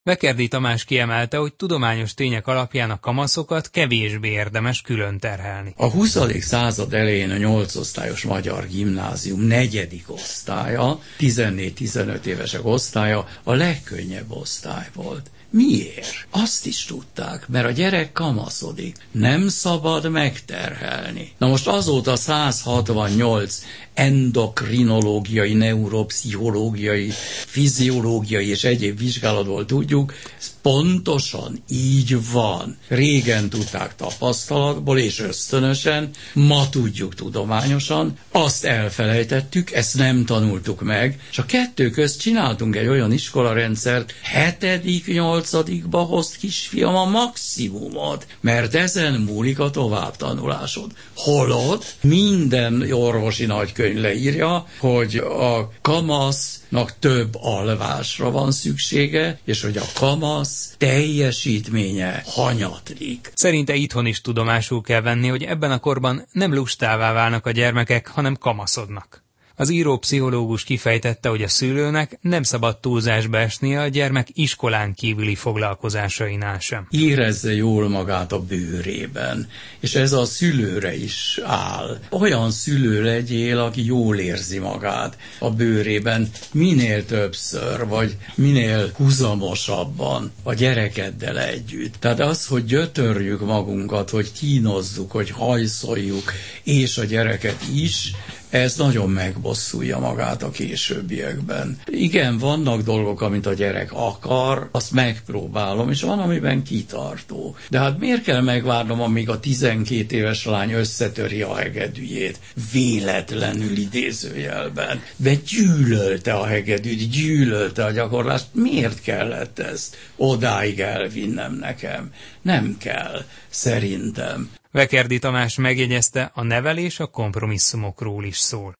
Vekerdi Tamás kiemelte, hogy tudományos tények alapján a kamaszokat kevésbé érdemes külön terhelni. A 20. század elején a 8 osztályos magyar gimnázium 4. osztálya, 14-15 évesek osztálya a legkönnyebb osztály volt. Miért? Azt is tudták, mert a gyerek kamaszodik. Nem szabad megterhelni. Na most azóta 168 endokrinológiai, neuropszichológiai, fiziológiai és egyéb vizsgálatból tudjuk, ez pontosan így van. Régen tudták tapasztalatból és ösztönösen, ma tudjuk tudományosan, azt elfelejtettük, ezt nem tanultuk meg, és a kettő közt csináltunk egy olyan iskolarendszert, 7.-8. hoz kisfiam a maximumot, mert ezen múlik a továbbtanulásod. Holott minden orvosi nagykönyv leírja, hogy a kamasznak több alvásra van szüksége, és hogy a kamasz teljesítménye hanyatlik. Szerinte itthon is tudomásul kell venni, hogy ebben a korban nem lustává válnak a gyermekek, hanem kamaszodnak. Az író pszichológus kifejtette, hogy a szülőnek nem szabad túlzásba esnie a gyermek iskolán kívüli foglalkozásainál sem. Érezze jól magát a bőrében, és ez a szülőre is áll. Olyan szülő legyél, aki jól érzi magát a bőrében, minél többször, vagy minél huzamosabban a gyerekeddel együtt. Tehát az, hogy gyötörjük magunkat, hogy kínozzuk, hogy hajszoljuk, és a gyereket is, ez nagyon megbosszulja magát a későbbiekben. Igen, vannak dolgok, amit a gyerek akar, azt megpróbálom, és van, amiben kitartó. De hát miért kell megvárnom, amíg a 12 éves lány összetöri a hegedűjét? Véletlenül idézőjelben. De gyűlölte a hegedűt, gyűlölte a gyakorlást. Miért kellett ezt odáig elvinnem nekem? Nem kell, szerintem. Vekerdi Tamás megjegyezte, a nevelés a kompromisszumokról is szól.